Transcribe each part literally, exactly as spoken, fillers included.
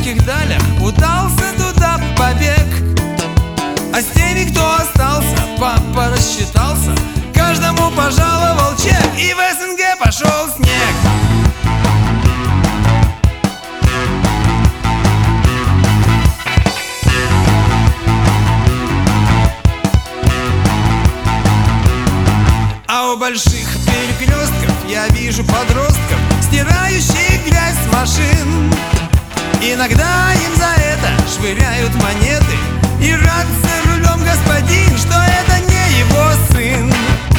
далеких далях удался туда побег. А с теми, кто остался, папа рассчитался, каждому пожаловал чек, и в СНГ пошел снег. А у больших перекрестков я вижу подростков, стирающих грязь с машин. Иногда им за это швыряют монеты, и рад за рулем господин, что это не его сын.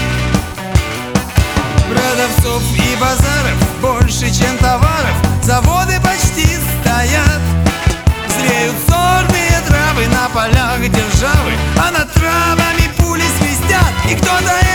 Продавцов и базаров больше, чем товаров, заводы почти стоят. Зреют сорные травы на полях державы, а над травами пули свистят, и кто-то